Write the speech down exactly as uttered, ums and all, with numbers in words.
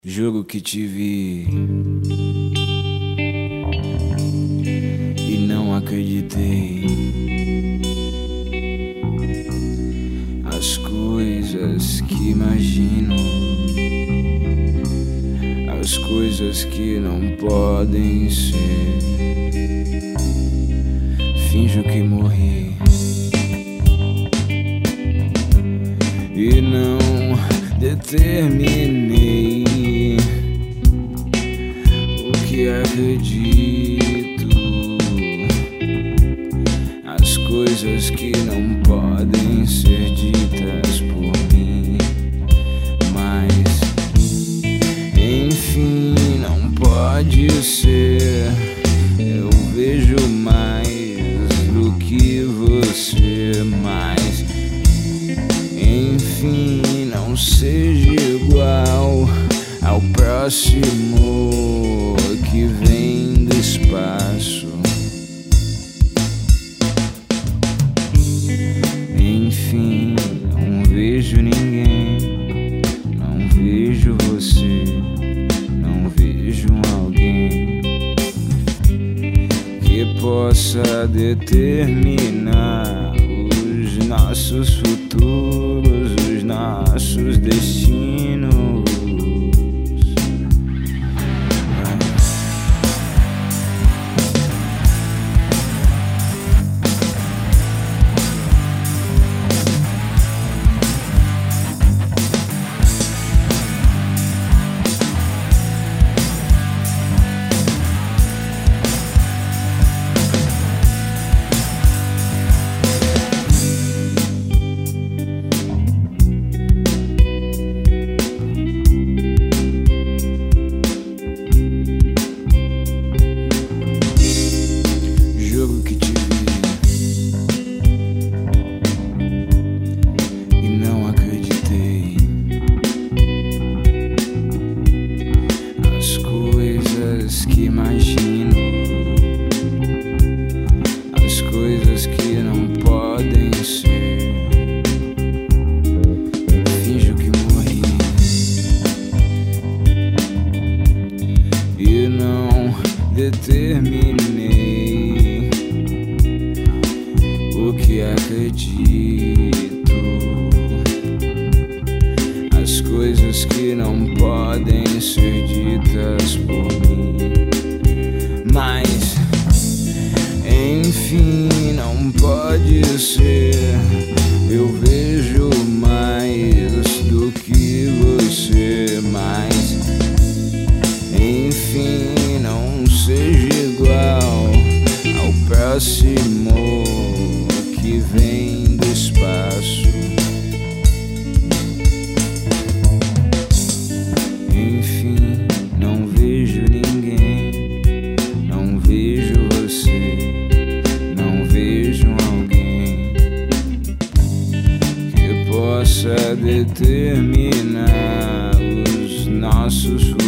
Juro que te vi e não acreditei. As coisas que imagino, as coisas que não podem ser. Finjo que morri e não determinei o que acredito. As coisas que não podem ser ditas por mim, mas enfim, não pode ser. Eu vejo mais do que você, mas enfim, não seja igual ao próximo que vem do espaço. Enfim, não vejo ninguém, não vejo você, não vejo alguém que possa determinar os nossos futuros, os nossos destinos. Que imagino, as coisas que não podem ser. Finjo que morri e não determinei o que acredito. As coisas que não podem ser ditas por mim, mas enfim, não pode ser. Eu vejo mais do que você, mas enfim, não seja igual ao próximo que vem do espaço. Enfim, não vejo ninguém, não vejo você, não vejo alguém que possa determinar os nossos